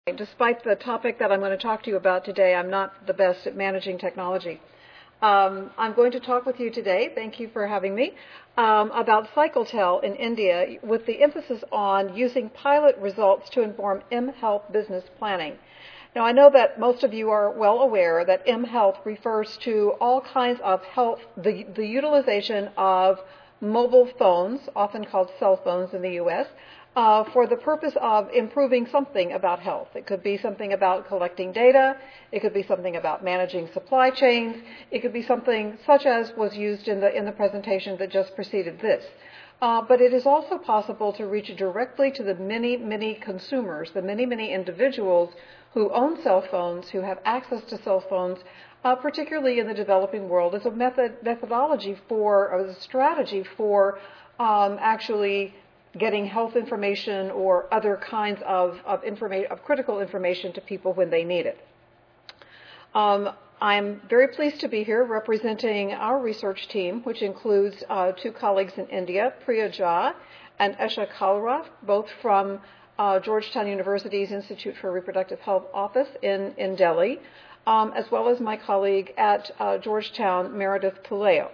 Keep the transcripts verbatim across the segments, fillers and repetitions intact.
Despite the topic that I'm going to talk to you about today, I'm not the best at managing technology. Um, I'm going to talk with you today, thank you for having me, um, about CycleTel in India with the emphasis on using pilot results to inform mHealth business planning. Now, I know that most of you are well aware that mHealth refers to all kinds of health, the, the utilization of mobile phones, often called cell phones in the U S, Uh, for the purpose of improving something about health. It could be something about collecting data. It could be something about managing supply chains. It could be something such as was used in the, in the presentation that just preceded this. Uh, but it is also possible to reach directly to the many, many consumers, the many, many individuals who own cell phones, who have access to cell phones, uh, particularly in the developing world, as a method, methodology for, or a strategy for um, actually getting health information or other kinds of, of, informa- of critical information to people when they need it. Um, I'm very pleased to be here representing our research team, which includes uh, two colleagues in India, Priya Jha and Esha Kalra, both from uh, Georgetown University's Institute for Reproductive Health office in, in Delhi, um, as well as my colleague at uh, Georgetown, Meredith Puleo.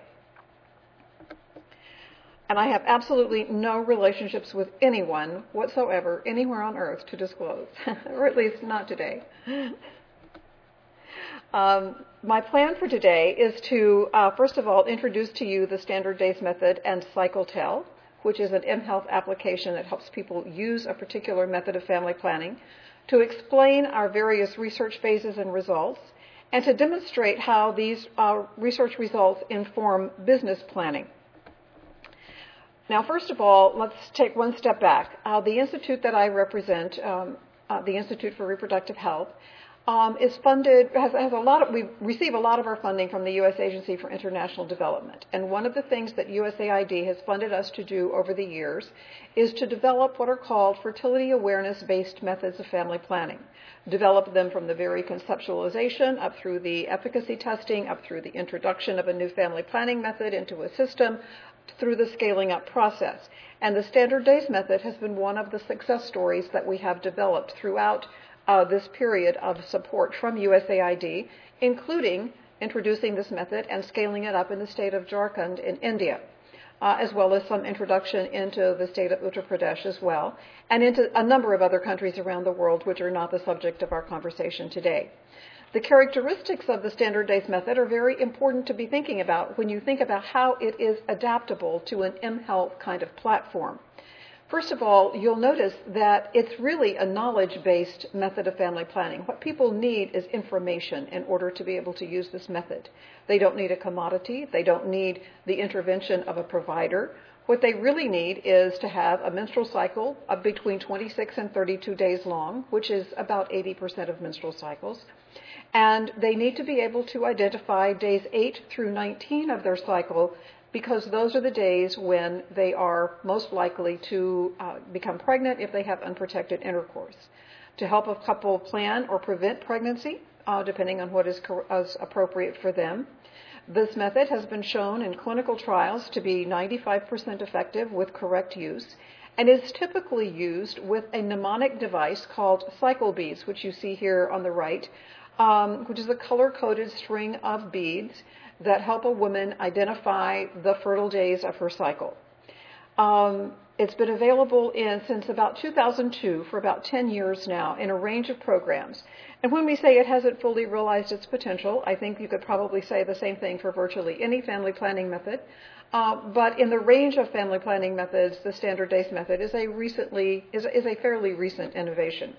And I have absolutely no relationships with anyone whatsoever anywhere on earth to disclose, or at least not today. Um, my plan for today is to, uh, first of all, introduce to you the Standard Days Method and CycleTel, which is an mHealth application that helps people use a particular method of family planning, to explain our various research phases and results, and to demonstrate how these uh, research results inform business planning. Now, first of all, let's take one step back. Uh, the institute that I represent, um, uh, the Institute for Reproductive Health, um, is funded, has, has a lot of, we receive a lot of our funding from the U S Agency for International Development. And one of the things that U S A I D has funded us to do over the years is to develop what are called fertility awareness-based methods of family planning. Develop them from the very conceptualization up through the efficacy testing, up through the introduction of a new family planning method into a system, through the scaling up process. And the Standard Days Method has been one of the success stories that we have developed throughout uh, this period of support from U S A I D, including introducing this method and scaling it up in the state of Jharkhand in India, uh, as well as some introduction into the state of Uttar Pradesh as well, and into a number of other countries around the world which are not the subject of our conversation today. The characteristics of the Standard Days Method are very important to be thinking about when you think about how it is adaptable to an mHealth kind of platform. First of all, you'll notice that it's really a knowledge-based method of family planning. What people need is information in order to be able to use this method. They don't need a commodity. They don't need the intervention of a provider. What they really need is to have a menstrual cycle of between twenty-six and thirty-two days long, which is about eighty percent of menstrual cycles. And they need to be able to identify days eight through nineteen of their cycle, because those are the days when they are most likely to uh, become pregnant if they have unprotected intercourse. To help a couple plan or prevent pregnancy, uh, depending on what is, co- is appropriate for them. This method has been shown in clinical trials to be ninety-five percent effective with correct use, and is typically used with a mnemonic device called CycleBeads, which you see here on the right, um, which is a color-coded string of beads that help a woman identify the fertile days of her cycle. Um, it's been available in, since about two thousand two, for about ten years now, in a range of programs. And when we say it hasn't fully realized its potential, I think you could probably say the same thing for virtually any family planning method. Uh, but in the range of family planning methods, the Standard Days Method is a recently is, is a fairly recent innovation.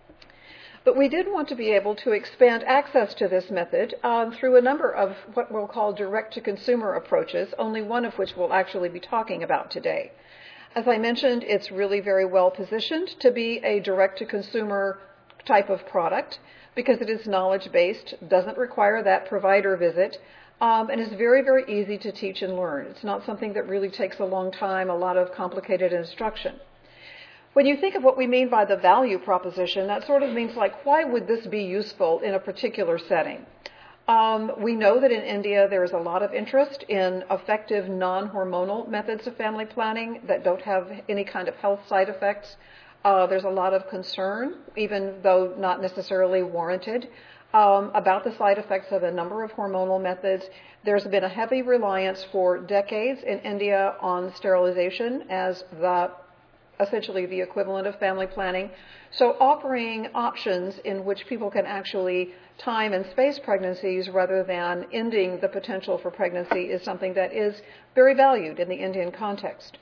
But we did want to be able to expand access to this method um, through a number of what we'll call direct-to-consumer approaches, only one of which we'll actually be talking about today. As I mentioned, it's really very well positioned to be a direct-to-consumer type of product because it is knowledge-based, doesn't require that provider visit, um, and is very, very easy to teach and learn. It's not something that really takes a long time, a lot of complicated instruction. When you think of what we mean by the value proposition, that sort of means like, why would this be useful in a particular setting? Um, we know that in India there is a lot of interest in effective non-hormonal methods of family planning that don't have any kind of health side effects. Uh, there's a lot of concern, even though not necessarily warranted, um, about the side effects of a number of hormonal methods. There's been a heavy reliance for decades in India on sterilization as the essentially the equivalent of family planning. So offering options in which people can actually time and space pregnancies rather than ending the potential for pregnancy is something that is very valued in the Indian context.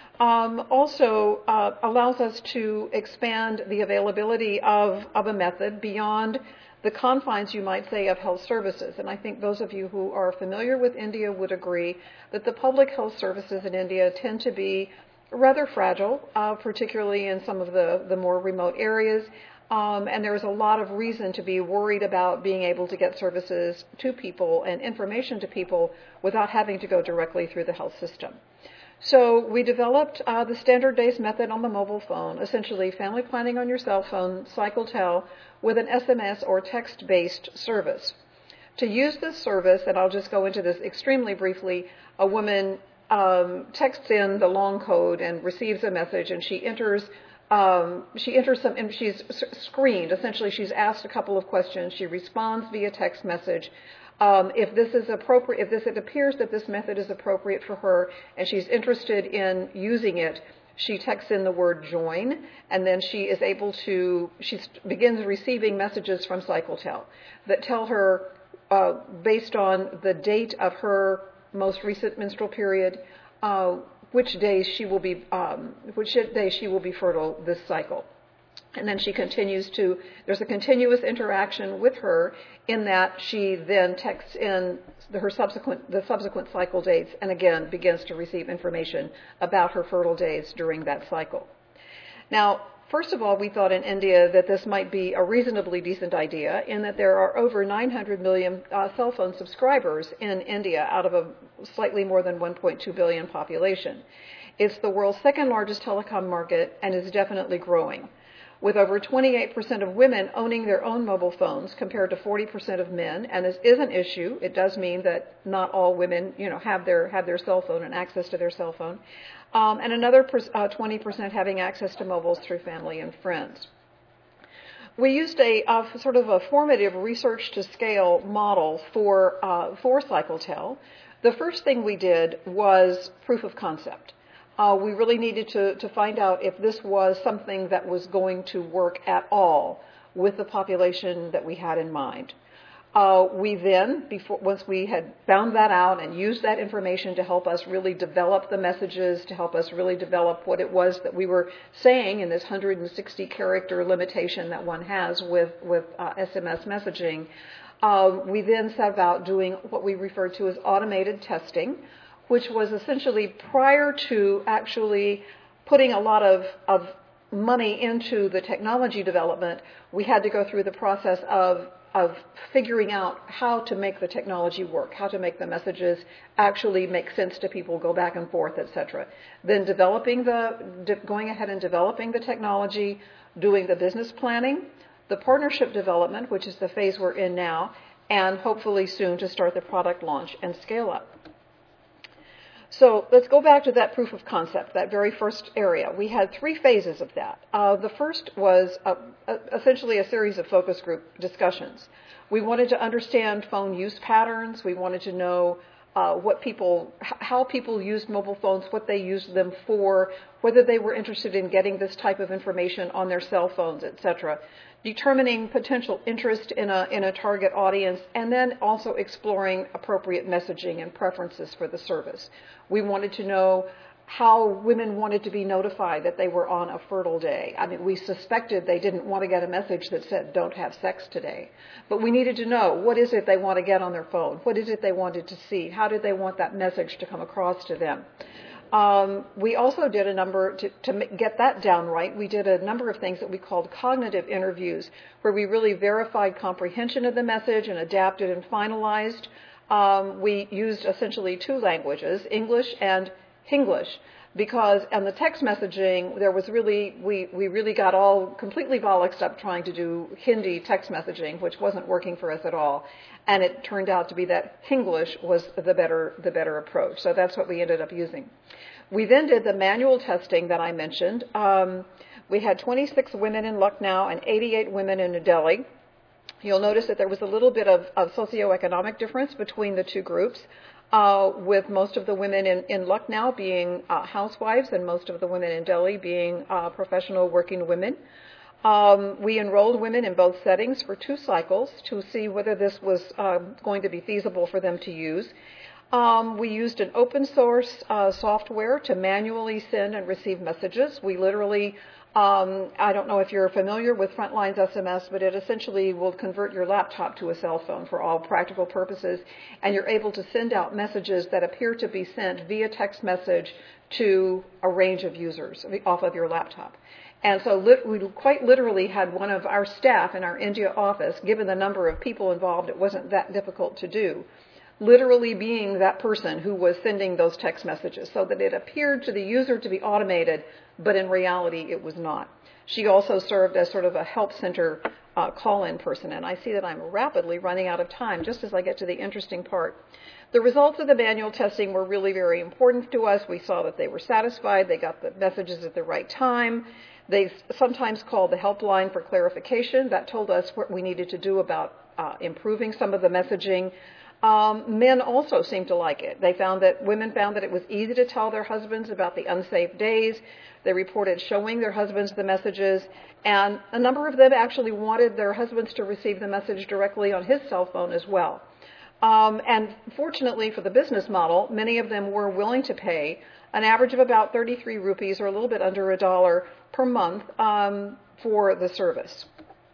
Um, also uh, allows us to expand the availability of, of a method beyond the confines, you might say, of health services. And I think those of you who are familiar with India would agree that the public health services in India tend to be rather fragile, uh, particularly in some of the, the more remote areas. Um, and there's a lot of reason to be worried about being able to get services to people and information to people without having to go directly through the health system. So we developed uh, the standard days method on the mobile phone, essentially family planning on your cell phone, CycleTel, with an S M S or text-based service. To use this service, and I'll just go into this extremely briefly, a woman um, texts in the long code and receives a message, and she enters um, she enters some, and she's screened. Essentially, she's asked a couple of questions. She responds via text message. Um, if this is appropriate, if this it appears that this method is appropriate for her, and she's interested in using it, she texts in the word join, and then she is able to, she begins receiving messages from CycleTel that tell her, uh, based on the date of her most recent menstrual period, uh, which days she will be, um, which days she will be fertile this cycle. And then she continues to, there's a continuous interaction with her in that she then texts in the, her subsequent, the subsequent cycle dates and again begins to receive information about her fertile days during that cycle. Now, first of all, we thought in India that this might be a reasonably decent idea in that there are over nine hundred million uh, cell phone subscribers in India out of a slightly more than one point two billion population. It's the world's second largest telecom market and is definitely growing, with over twenty-eight percent of women owning their own mobile phones compared to forty percent of men. And this is an issue. It does mean that not all women, you know, have their have their cell phone and access to their cell phone. Um, and another uh, twenty percent having access to mobiles through family and friends. We used a uh, sort of a formative research to scale model for uh, for CycleTel. The first thing we did was proof of concept. Uh, we really needed to, to find out if this was something that was going to work at all with the population that we had in mind. Uh, we then, before, once we had found that out and used that information to help us really develop the messages, to help us really develop what it was that we were saying in this one hundred sixty character limitation that one has with, with uh, S M S messaging, uh, we then set about doing what we refer to as automated testing, which was essentially prior to actually putting a lot of, of money into the technology development, we had to go through the process of, of figuring out how to make the technology work, how to make the messages actually make sense to people, go back and forth, et cetera. Then developing the, de- going ahead and developing the technology, doing the business planning, the partnership development, which is the phase we're in now, and hopefully soon to start the product launch and scale up. So let's go back to that proof of concept, that very first area. We had three phases of that. Uh, the first was a, a, essentially a series of focus group discussions. We wanted to understand phone use patterns. We wanted to know uh, what people, how people used mobile phones, what they used them for, whether they were interested in getting this type of information on their cell phones, et cetera. Determining potential interest in a, in a target audience, and then also exploring appropriate messaging and preferences for the service. We wanted to know how women wanted to be notified that they were on a fertile day. I mean, we suspected they didn't want to get a message that said, don't have sex today. But we needed to know, what is it they want to get on their phone? What is it they wanted to see? How did they want that message to come across to them? Um, we also did a number, to, to get that down right, we did a number of things that we called cognitive interviews, where we really verified comprehension of the message and adapted and finalized. Um, we used essentially two languages, English and Hinglish, because on the text messaging, there was really, we, we really got all completely bollocksed up trying to do Hindi text messaging, which wasn't working for us at all. And it turned out to be that Hinglish was the better, the better approach. So that's what we ended up using. We then did the manual testing that I mentioned. Um, We had twenty-six women in Lucknow and eighty-eight women in New Delhi. You'll notice that there was a little bit of, of socioeconomic difference between the two groups, uh, with most of the women in, in Lucknow being uh, housewives and most of the women in Delhi being uh, professional working women. Um, we enrolled women in both settings for two cycles to see whether this was uh, going to be feasible for them to use. Um, we used an open source uh, software to manually send and receive messages. We literally, um, I don't know if you're familiar with Frontline's S M S, but it essentially will convert your laptop to a cell phone for all practical purposes, and you're able to send out messages that appear to be sent via text message to a range of users off of your laptop. And so lit- we quite literally had one of our staff in our India office, given the number of people involved, it wasn't that difficult to do, literally being that person who was sending those text messages so that it appeared to the user to be automated, but in reality it was not. She also served as sort of a help center uh, call-in person, and I see that I'm rapidly running out of time just as I get to the interesting part. The results of the manual testing were really very important to us. We saw that they were satisfied, they got the messages at the right time. They sometimes called the helpline for clarification. That told us what we needed to do about uh, improving some of the messaging. Um, men also seemed to like it. They found that women found that it was easy to tell their husbands about the unsafe days. They reported showing their husbands the messages, and a number of them actually wanted their husbands to receive the message directly on his cell phone as well. Um, and fortunately for the business model, many of them were willing to pay an average of about thirty-three rupees, or a little bit under a dollar per month, um, for the service.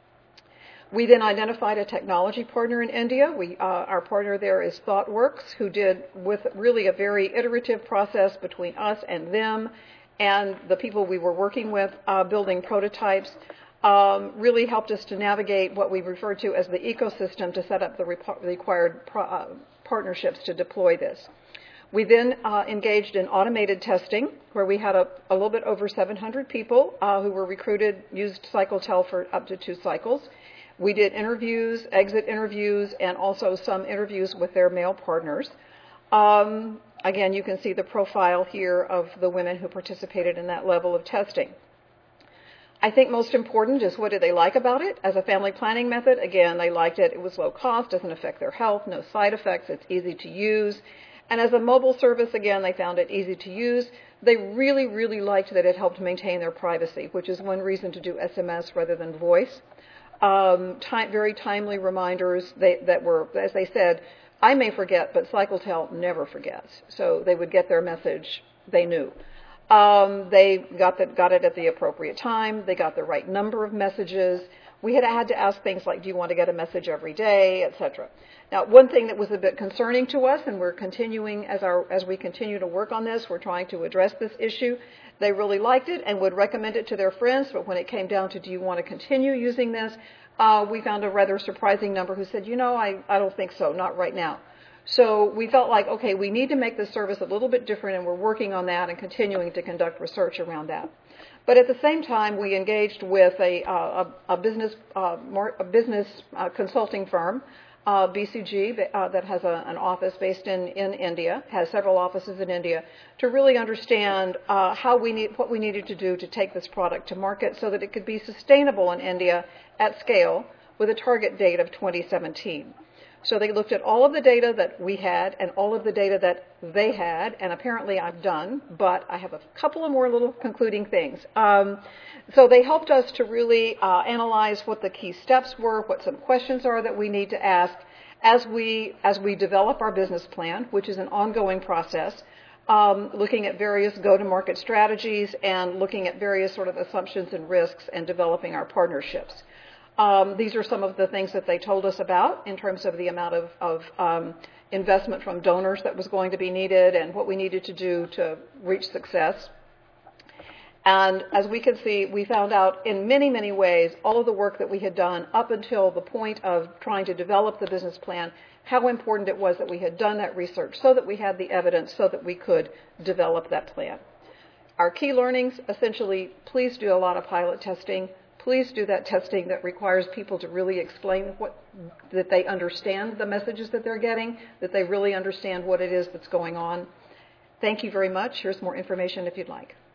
We then identified a technology partner in India. We, uh, our partner there is ThoughtWorks, who did, with really a very iterative process between us and them and the people we were working with, uh, building prototypes, um, really helped us to navigate what we refer to as the ecosystem to set up the rep- required pro- uh, partnerships to deploy this. We then uh, engaged in automated testing, where we had a, a little bit over seven hundred people uh, who were recruited, used CycleTel for up to two cycles. We did interviews, exit interviews, and also some interviews with their male partners. Um, again, you can see the profile here of the women who participated in that level of testing. I think most important is what did they like about it as a family planning method. Again, they liked it. It was low cost, doesn't affect their health, no side effects, it's easy to use. And as a mobile service, again, they found it easy to use. They really, really liked that it helped maintain their privacy, which is one reason to do S M S rather than voice. Um, time, very timely reminders they, that were, as they said, I may forget, but CycleTel never forgets. So they would get their message, they knew. Um, they got, the, got it at the appropriate time. They got the right number of messages. We had had to ask things like, do you want to get a message every day, et cetera. Now, one thing that was a bit concerning to us, and we're continuing as our as we continue to work on this, we're trying to address this issue. They really liked it and would recommend it to their friends, but when it came down to, do you want to continue using this, uh, we found a rather surprising number who said, you know, I, I don't think so, not right now. So we felt like, okay, we need to make this service a little bit different, and we're working on that and continuing to conduct research around that. But at the same time, we engaged with a, uh, a, a business, uh, more, a business uh, consulting firm, uh, B C G, uh, that has a, an office based in, in India, has several offices in India, to really understand uh, how we need, what we needed to do to take this product to market so that it could be sustainable in India at scale with a target date of twenty seventeen. So they looked at all of the data that we had and all of the data that they had, and apparently I'm done, but I have a couple of more little concluding things. Um, so they helped us to really uh, analyze what the key steps were, what some questions are that we need to ask as we as we develop our business plan, which is an ongoing process, um, looking at various go-to-market strategies and looking at various sort of assumptions and risks and developing our partnerships. Um, these are some of the things that they told us about in terms of the amount of, of um, investment from donors that was going to be needed and what we needed to do to reach success. And as we can see, we found out in many, many ways all of the work that we had done up until the point of trying to develop the business plan, how important it was that we had done that research so that we had the evidence so that we could develop that plan. Our key learnings, essentially, please do a lot of pilot testing. Please do that testing that requires people to really explain what, that they understand the messages that they're getting, that they really understand what it is that's going on. Thank you very much. Here's more information if you'd like.